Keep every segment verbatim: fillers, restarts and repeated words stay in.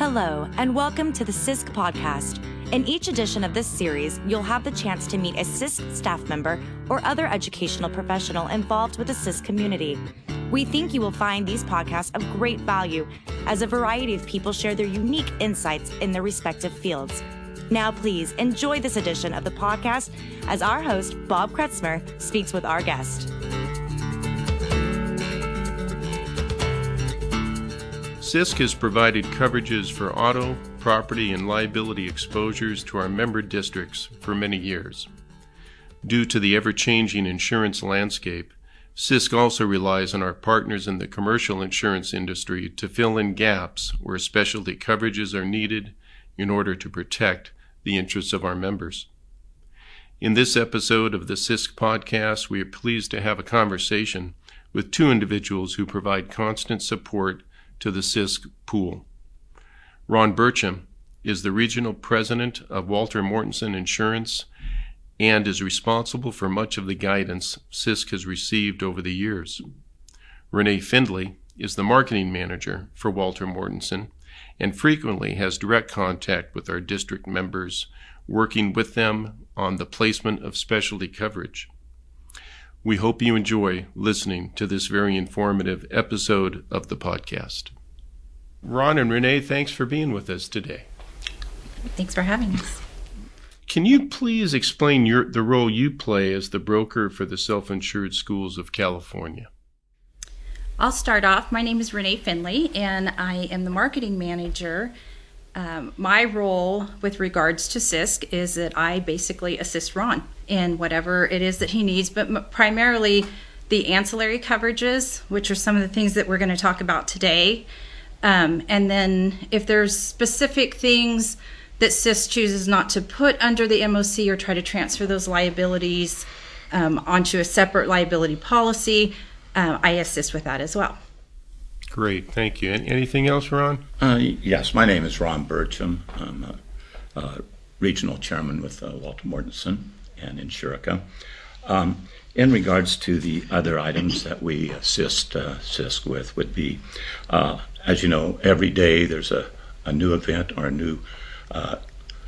Hello, and welcome to the C I S C podcast. In each edition of this series, you'll have the chance to meet a C I S C staff member or other educational professional involved with the C I S C community. We think you will find these podcasts of great value as a variety of people share their unique insights in their respective fields. Now, please enjoy this edition of the podcast as our host, Bob Kretzmer, speaks with our guest. C I S C has provided coverages for auto, property, and liability exposures to our member districts for many years. Due to the ever-changing insurance landscape, C I S C also relies on our partners in the commercial insurance industry to fill in gaps where specialty coverages are needed in order to protect the interests of our members. In this episode of the C I S C podcast, we are pleased to have a conversation with two individuals who provide constant support to the C I S C pool. Ron Burcham is the Regional President of Walter Mortenson Insurance and is responsible for much of the guidance C I S C has received over the years. Renee Findley is the Marketing Manager for Walter Mortenson and frequently has direct contact with our district members, working with them on the placement of specialty coverage. We hope you enjoy listening to this very informative episode of the podcast. Ron and Renee, thanks for being with us today. Thanks for having us. Can you please explain your, the role you play as the broker for the Self-Insured Schools of California? I'll start off. My name is Renee Findley, and I am the Marketing Manager. Um, my role with regards to C I S C is that I basically assist Ron in whatever it is that he needs, but m- primarily the ancillary coverages, which are some of the things that we're going to talk about today. Um, and then if there's specific things that C I S C chooses not to put under the M O C or try to transfer those liabilities um, onto a separate liability policy, uh, I assist with that as well. Great, thank you. Anything else, Ron? Uh, yes, my name is Ron Burcham. I'm a, a regional chairman with uh, Walter Mortenson and Insurica. Um, in regards to the other items that we assist uh, C I S C with would be, uh, as you know, every day there's a, a new event or a new uh,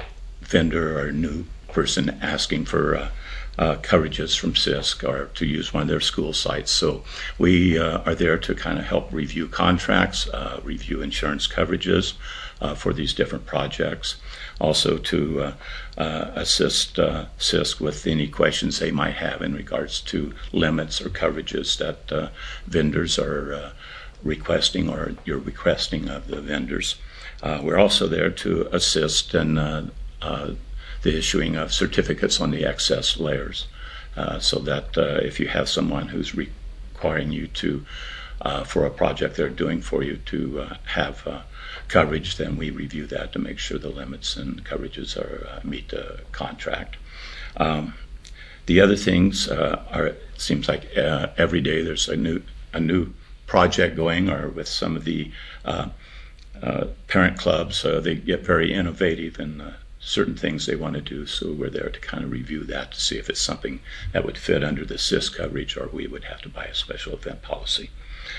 vendor or a new person asking for uh, Uh, coverages from C I S C or to use one of their school sites. So we uh, are there to kind of help review contracts, uh, review insurance coverages uh, for these different projects. Also to uh, uh, assist uh, C I S C with any questions they might have in regards to limits or coverages that uh, vendors are uh, requesting or you're requesting of the vendors. Uh, we're also there to assist in uh, uh, the issuing of certificates on the excess layers, uh, so that uh, if you have someone who's requiring you to, uh, for a project they're doing for you to uh, have uh, coverage, then we review that to make sure the limits and coverages are uh, meet the contract. Um, the other things uh, are, it seems like uh, every day there's a new a new project going, or with some of the uh, uh, parent clubs, uh, they get very innovative and uh, certain things they want to do, so we're there to kind of review that to see if it's something that would fit under the C I S C coverage or we would have to buy a special event policy.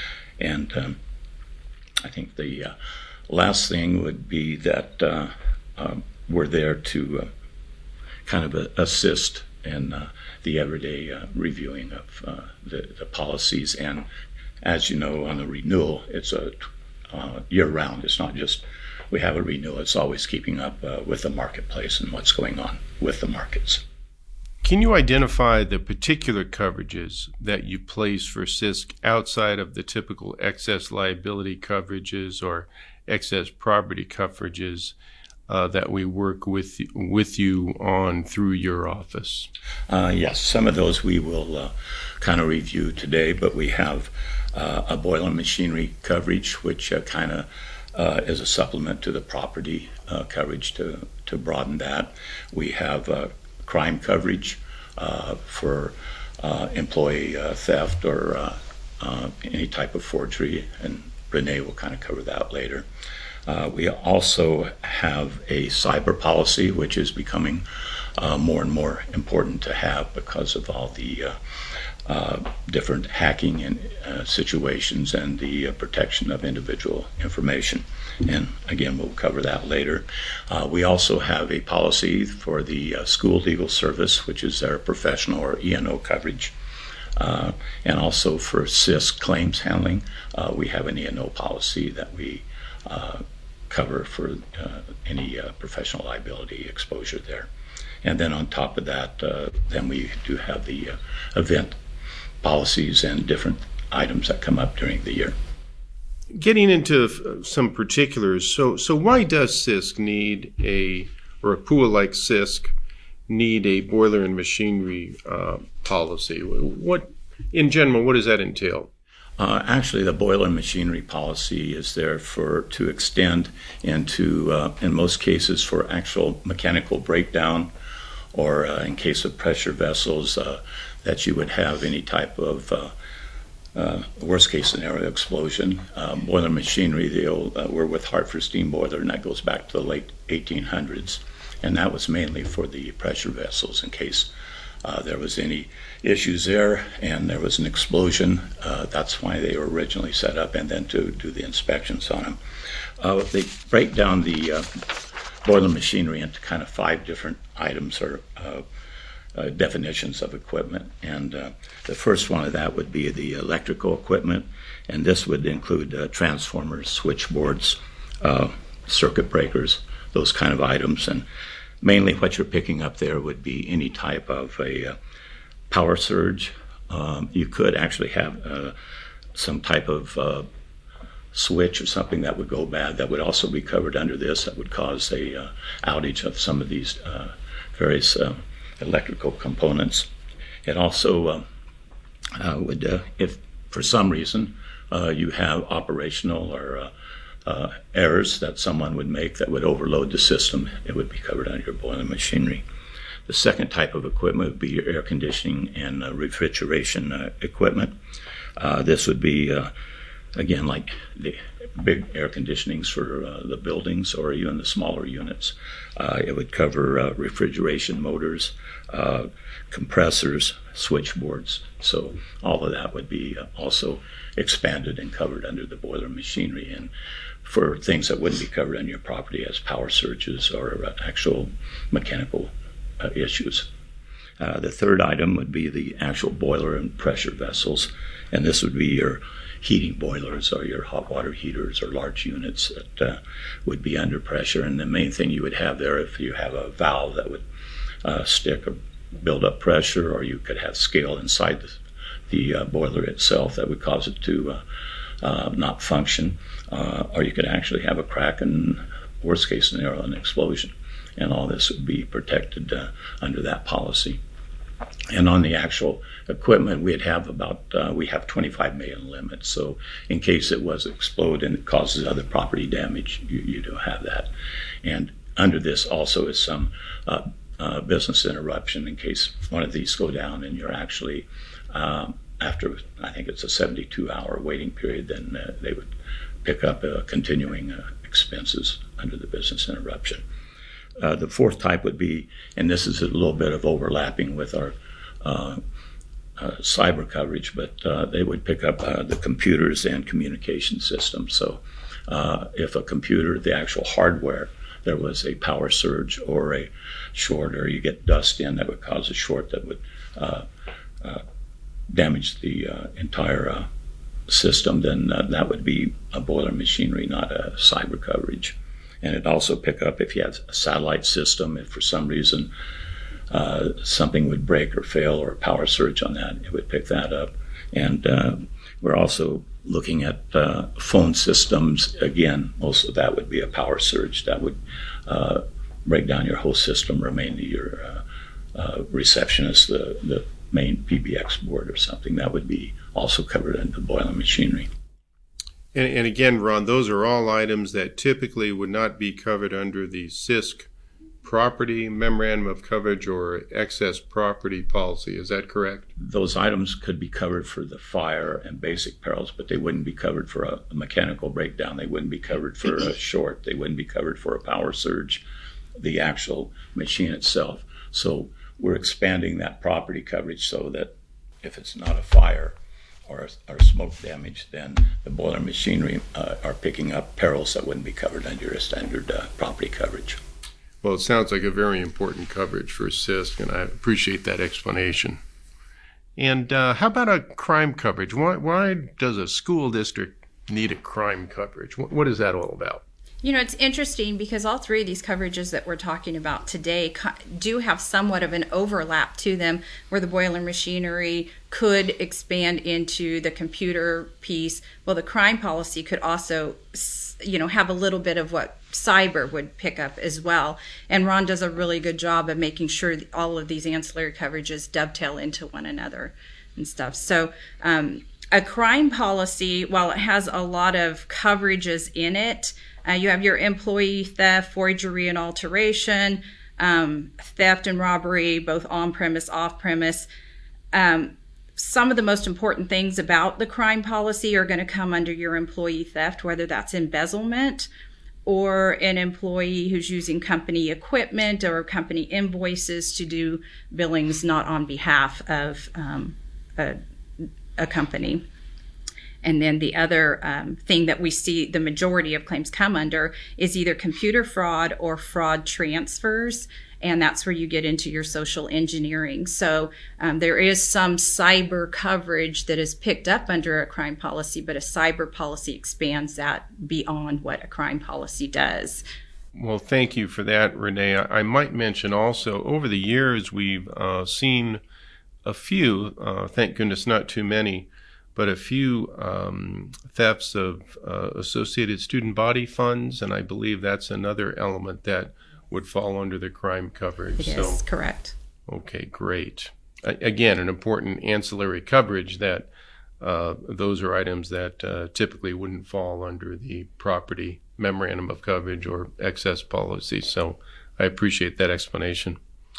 And um, I think the uh, last thing would be that uh, uh, we're there to uh, kind of uh, assist in uh, the everyday uh, reviewing of uh, the, the policies. And as you know, on the renewal, it's a uh, year-round. It's not just we have a renewal, it's always keeping up uh, with the marketplace and what's going on with the markets. Can you identify the particular coverages that you place for C I S C outside of the typical excess liability coverages or excess property coverages uh, that we work with with you on through your office? Uh, yes, some of those we will uh, kind of review today, but we have uh, a boiler machinery coverage, which uh, kind of Uh, as a supplement to the property uh, coverage to, to broaden that. We have uh, crime coverage uh, for uh, employee uh, theft or uh, uh, any type of forgery, and Renee will kind of cover that later. Uh, we also have a cyber policy, which is becoming uh, more and more important to have because of all the uh, uh, different hacking and, uh, situations and the uh, protection of individual information. And again, we'll cover that later. Uh, we also have a policy for the uh, school legal service, which is their professional or E and O coverage. Uh, and also for S I S claims handling, uh, we have an E and O policy that we uh, cover for uh, any uh, professional liability exposure there. And then on top of that, uh, then we do have the uh, event policies and different items that come up during the year. Getting into f- some particulars, so so why does S I S C need a, or a pool like S I S C, need a boiler and machinery uh, policy? What, in general, what does that entail? Uh, actually, the boiler and machinery policy is there for to extend into, uh, in most cases, for actual mechanical breakdown, or uh, in case of pressure vessels, uh, that you would have any type of uh, uh, worst case scenario explosion. Uh, boiler machinery, the old, uh, we're with Hartford Steam Boiler, and that goes back to the late eighteen hundreds. And that was mainly for the pressure vessels in case uh, there was any issues there and there was an explosion. Uh, that's why they were originally set up, and then to do the inspections on them. Uh, they break down the uh, boiler machinery into kind of five different items or uh, uh, definitions of equipment. And uh, the first one of that would be the electrical equipment, and this would include uh, transformers, switchboards, uh, circuit breakers, those kind of items. And mainly what you're picking up there would be any type of a uh, power surge. Um, you could actually have uh, some type of uh, switch or something that would go bad that would also be covered under this, that would cause a uh, outage of some of these uh, various uh, electrical components. It also uh, uh, would, uh, if for some reason uh, you have operational or uh, Uh, errors that someone would make that would overload the system, it would be covered under your boiler machinery. The second type of equipment would be your air conditioning and uh, refrigeration uh, equipment. Uh, this would be, uh, again, like the big air conditionings for uh, the buildings or even the smaller units. Uh, it would cover uh, refrigeration motors, uh, compressors, switchboards. So all of that would be uh, also expanded and covered under the boiler machinery. And for things that wouldn't be covered on your property as power surges or uh, actual mechanical uh, issues. Uh, the third item would be the actual boiler and pressure vessels, and this would be your heating boilers or your hot water heaters or large units that uh, would be under pressure. And the main thing you would have there, if you have a valve that would uh, stick or build up pressure, or you could have scale inside the, the uh, boiler itself that would cause it to uh, uh, not function, uh, or you could actually have a crack and, worst case scenario, an explosion. And all this would be protected uh, under that policy. And on the actual equipment, we'd have about, uh, we have twenty-five million limits. So in case it was explode and it causes other property damage, you, you do have that. And under this also is some uh, uh, business interruption in case one of these go down and you're actually, um, after, I think it's a seventy-two hour waiting period, then uh, they would pick up uh, continuing uh, expenses under the business interruption. Uh, the fourth type would be, and this is a little bit of overlapping with our uh, uh, cyber coverage, but uh, they would pick up uh, the computers and communication systems. So uh, if a computer, the actual hardware, there was a power surge or a short, or you get dust in that would cause a short that would uh, uh, damage the uh, entire uh, system, then uh, that would be a boiler machinery, not a cyber coverage. And it also pick up if you have a satellite system, if for some reason uh, something would break or fail or a power surge on that, it would pick that up. And uh, we're also looking at uh, phone systems. Again, most of that would be a power surge that would uh, break down your whole system, or mainly your uh, uh, receptionist, the, the main P B X board or something. That would be also covered in the boiler machinery. And, and again, Ron, those are all items that typically would not be covered under the S I S C property memorandum of coverage or excess property policy. Is that correct? Those items could be covered for the fire and basic perils, but they wouldn't be covered for a, a mechanical breakdown. They wouldn't be covered for a short. They wouldn't be covered for a power surge, the actual machine itself. So we're expanding that property coverage so that if it's not a fire or, or smoke damage, then the boiler machinery uh, are picking up perils that wouldn't be covered under your standard uh, property coverage. Well, it sounds like a very important coverage for C I S C, and I appreciate that explanation. And uh, how about a crime coverage? Why, why does a school district need a crime coverage? What, what is that all about? You know, it's interesting because all three of these coverages that we're talking about today do have somewhat of an overlap to them, where the boiler machinery could expand into the computer piece. Well, the crime policy could also, you know, have a little bit of what cyber would pick up as well. And Ron does a really good job of making sure that all of these ancillary coverages dovetail into one another and stuff. So um, a crime policy, while it has a lot of coverages in it, Uh, you have your employee theft, forgery and alteration, um, theft and robbery, both on-premise, off-premise. Um, some of the most important things about the crime policy are going to come under your employee theft, whether that's embezzlement or an employee who's using company equipment or company invoices to do billings not on behalf of um, a, a company. And then the other um, thing that we see the majority of claims come under is either computer fraud or fraud transfers. And that's where you get into your social engineering. So um, there is some cyber coverage that is picked up under a crime policy, but a cyber policy expands that beyond what a crime policy does. Well, thank you for that, Renee. I, I might mention also, over the years, we've uh, seen a few, uh, thank goodness not too many, but a few um, thefts of uh, Associated Student Body Funds, and I believe that's another element that would fall under the crime coverage. It is, correct. Okay, great. A- again, an important ancillary coverage that uh, those are items that uh, typically wouldn't fall under the property memorandum of coverage or excess policy. So I appreciate that explanation.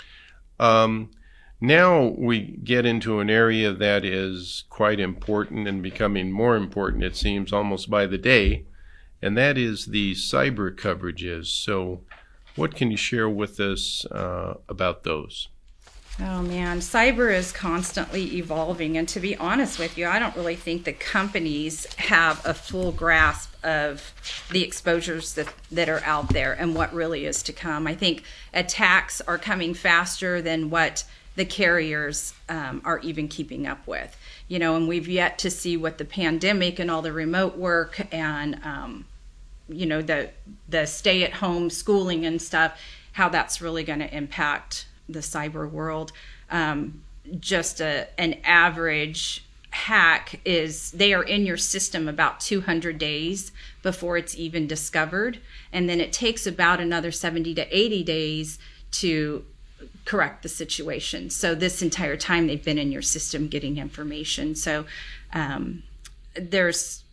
Um, Now we get into an area that is quite important and becoming more important, it seems, almost by the day, and that is the cyber coverages. So what can you share with us uh, about those? Oh man, cyber is constantly evolving, and to be honest with you, I don't really think the companies have a full grasp of the exposures that, that are out there and what really is to come. I think attacks are coming faster than what the carriers um, are even keeping up with. You know, and we've yet to see what the pandemic and all the remote work and um, you know, the the stay-at-home schooling and stuff, how that's really going to impact the cyber world. Um, just a an average hack is they are in your system about two hundred days before it's even discovered, and then it takes about another seventy to eighty days to correct the situation. So this entire time they've been in your system getting information. So um, there's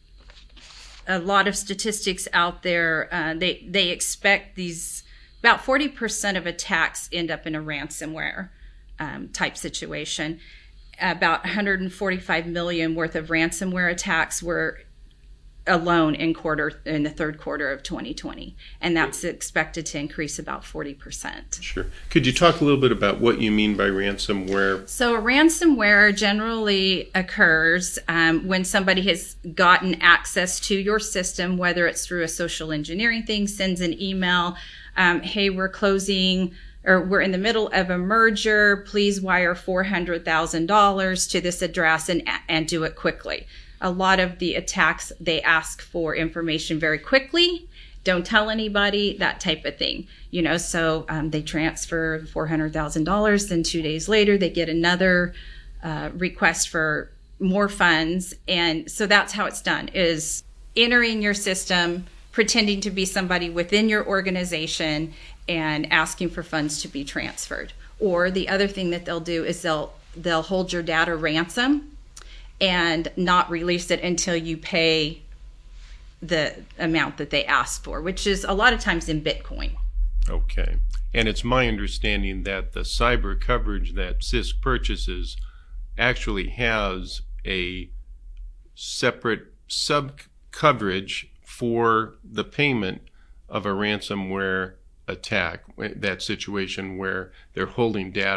a lot of statistics out there. Uh, they they expect these about forty percent of attacks end up in a ransomware um, type situation. About one hundred forty-five million worth of ransomware attacks were alone in quarter in the third quarter of twenty twenty, and that's expected to increase about forty percent. Sure. Could you talk a little bit about what you mean by ransomware? So a ransomware generally occurs um, when somebody has gotten access to your system, whether it's through a social engineering thing, sends an email, um, hey, we're closing, or we're in the middle of a merger, please wire four hundred thousand dollars to this address and and do it quickly. A lot of the attacks, they ask for information very quickly, don't tell anybody, that type of thing. You know, so um, they transfer four hundred thousand dollars, then two days later they get another uh, request for more funds. And so that's how it's done, is entering your system, pretending to be somebody within your organization and asking for funds to be transferred. Or the other thing that they'll do is they'll they'll hold your data ransom and not release it until you pay the amount that they ask for, which is a lot of times in Bitcoin. Okay. And it's my understanding that the cyber coverage that C I S C purchases actually has a separate sub-coverage for the payment of a ransomware attack, that situation where they're holding data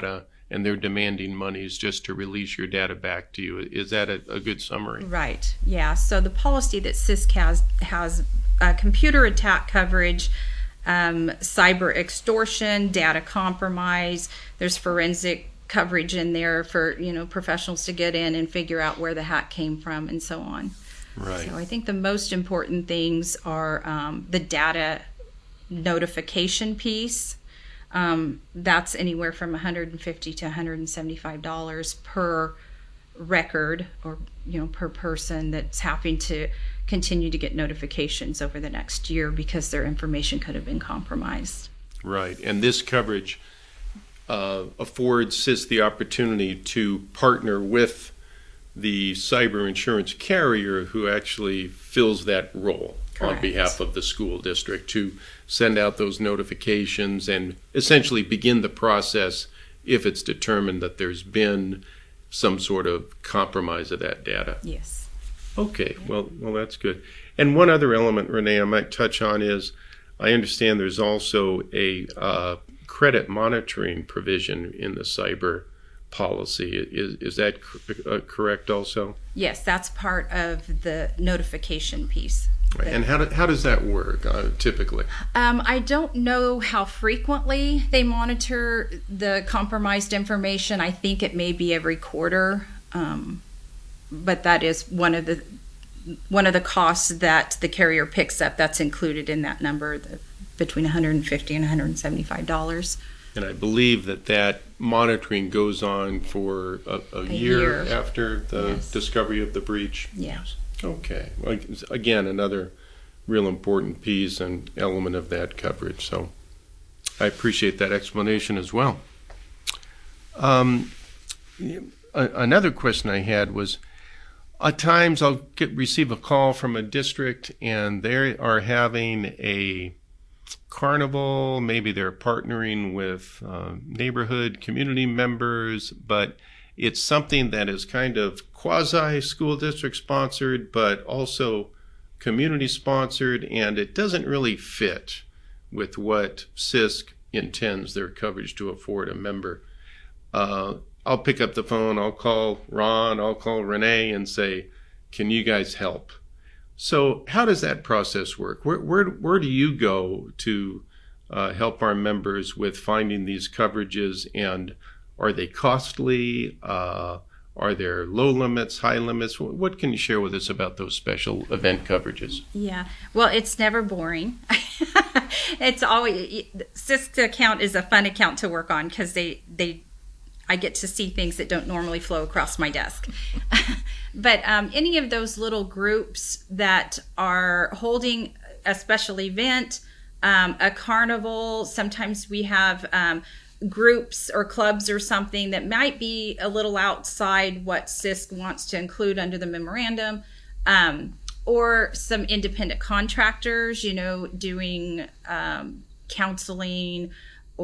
and they're demanding monies just to release your data back to you. Is that a, a good summary? Right. Yeah. So the policy that C I S C has has uh, computer attack coverage, um, cyber extortion, data compromise. There's forensic coverage in there for, you know, professionals to get in and figure out where the hack came from and so on. Right. So I think the most important things are um, the data notification piece. Um, that's anywhere from one hundred fifty dollars to one hundred seventy-five dollars per record, or, you know, per person that's having to continue to get notifications over the next year because their information could have been compromised. Right. And this coverage uh, affords C I S the opportunity to partner with the cyber insurance carrier who actually fills that role. Correct. On behalf of the school district to send out those notifications and essentially begin the process if it's determined that there's been some sort of compromise of that data. Yes. Okay, well, well, that's good. And one other element, Renee, I might touch on is I understand there's also a uh, credit monitoring provision in the cyber policy. Is is that uh, correct also? Yes, that's part of the notification piece. Right. And how, do, how does that work uh, typically? Um, I don't know how frequently they monitor the compromised information. I think it may be every quarter, um, but that is one of the one of the costs that the carrier picks up. That's included in that number, the, between one hundred fifty dollars and one hundred seventy-five dollars. And I believe that that monitoring goes on for a, a, a year, year after the yes. discovery of the breach. Yes. Okay. Well, again, another real important piece and element of that coverage. So I appreciate that explanation as well. Um, another question I had was, at times I'll get receive a call from a district and they are having a carnival. Maybe they're partnering with uh, neighborhood community members, but it's something that is kind of quasi-school district sponsored, but also community sponsored, and it doesn't really fit with what C I S C intends their coverage to afford a member. Uh, I'll pick up the phone, I'll call Ron, I'll call Renee and say, can you guys help? So how does that process work? Where where, where do you go to uh, help our members with finding these coverages, and are they costly? Uh, are there low limits, high limits? What can you share with us about those special event coverages? Yeah, well, it's never boring. It's always, C I S C account is a fun account to work on because they, they, I get to see things that don't normally flow across my desk. But um, any of those little groups that are holding a special event, um, a carnival, sometimes we have um, groups or clubs or something that might be a little outside what C I S C wants to include under the memorandum, um, or some independent contractors, you know, doing um, counseling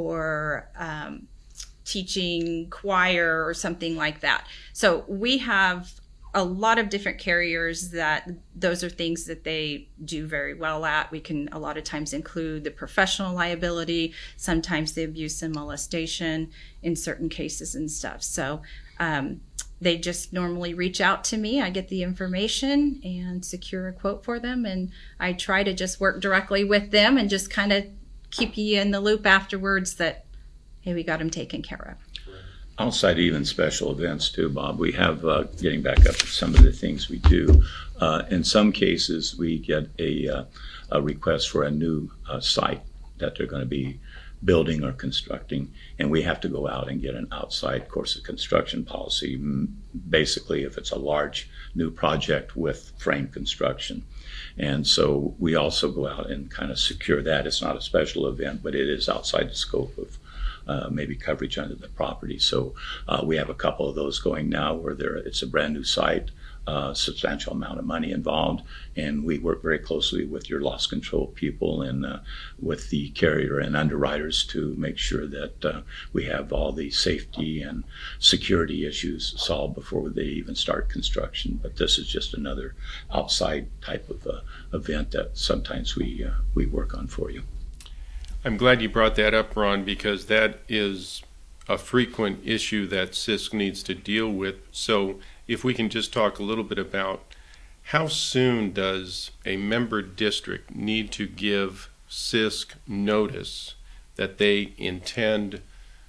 or um, teaching choir or something like that. So we have a lot of different carriers that those are things that they do very well at. We can a lot of times include the professional liability, sometimes the abuse and molestation in certain cases and stuff. So um, they just normally reach out to me. I get the information and secure a quote for them. And I try to just work directly with them and just kind of keep you in the loop afterwards that, hey, we got them taken care of. Outside even special events too, Bob, we have, uh, getting back up to some of the things we do, uh, in some cases we get a, uh, a request for a new uh, site that they're going to be building or constructing, and we have to go out and get an outside course of construction policy, basically if it's a large new project with frame construction. And so we also go out and kind of secure that. It's not a special event, but it is outside the scope of Uh, maybe coverage under the property. So uh, we have a couple of those going now where there it's a brand new site, uh, substantial amount of money involved, and we work very closely with your loss control people and uh, with the carrier and underwriters to make sure that uh, we have all the safety and security issues solved before they even start construction. But this is just another outside type of uh, event that sometimes we uh, we work on for you. I'm glad you brought that up, Ron, because that is a frequent issue that C I S C needs to deal with. So if we can just talk a little bit about how soon does a member district need to give C I S C notice that they intend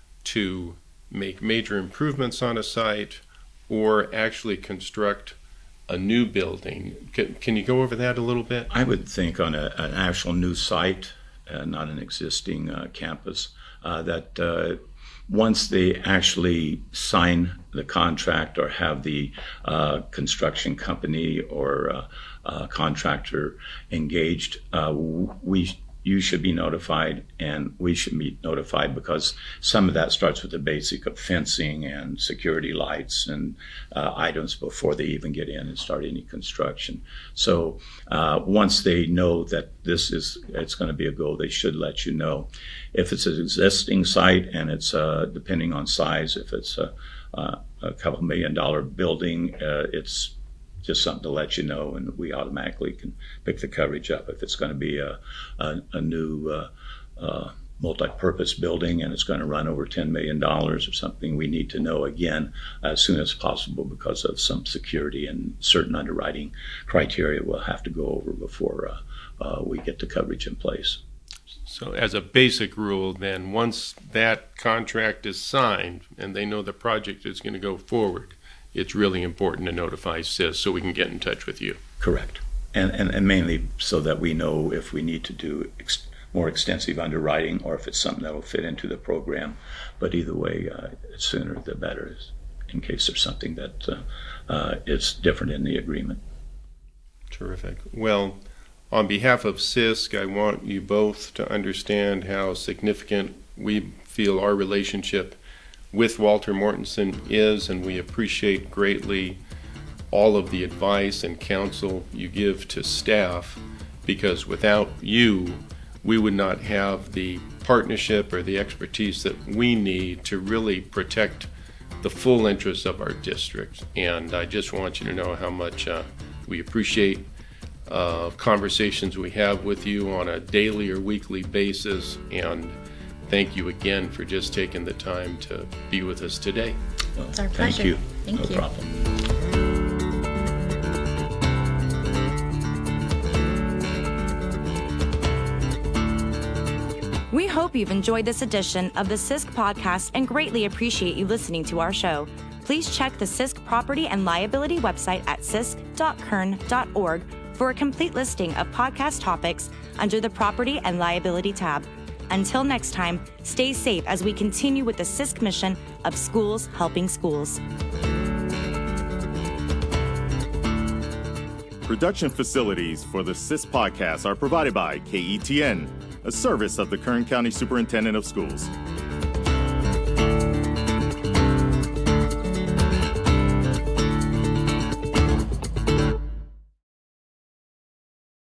to make major improvements on a site or actually construct a new building? Can, can you go over that a little bit? I would think on a, an actual new site, uh, not an existing uh, campus, uh, that uh, once they actually sign the contract or have the uh, construction company or uh, uh, contractor engaged, uh, we you should be notified and we should be notified, because some of that starts with the basic of fencing and security lights and uh, items before they even get in and start any construction. So uh, once they know that this is, it's going to be a go, they should let you know. If it's an existing site and it's, uh, depending on size, if it's a, a, a couple million dollar building, uh, it's just something to let you know, and we automatically can pick the coverage up. If it's going to be a, a, a new uh, uh, multi-purpose building and it's going to run over ten million dollars or something, we need to know again as soon as possible, because of some security and certain underwriting criteria we'll have to go over before uh, uh, we get the coverage in place. So as a basic rule, then, once that contract is signed and they know the project is going to go forward, it's really important to notify C I S so we can get in touch with you. Correct. And, and, and mainly so that we know if we need to do ex- more extensive underwriting or if it's something that will fit into the program. But either way, uh, the sooner the better, in case there's something that uh, uh, is different in the agreement. Terrific. Well, on behalf of C I S C, I want you both to understand how significant we feel our relationship with Walter Mortenson is, and we appreciate greatly all of the advice and counsel you give to staff, because without you, we would not have the partnership or the expertise that we need to really protect the full interests of our district. And I just want you to know how much uh, we appreciate uh, conversations we have with you on a daily or weekly basis, and thank you again for just taking the time to be with us today. Well, It's our thank pleasure. you. Thank no you. problem. We hope you've enjoyed this edition of the C I S C podcast and greatly appreciate you listening to our show. Please check the C I S C property and liability website at cisc dot kern dot org for a complete listing of podcast topics under the Property and Liability tab. Until next time, stay safe as we continue with the C I S C mission of schools helping schools. Production facilities for the C I S C podcast are provided by K E T N, a service of the Kern County Superintendent of Schools.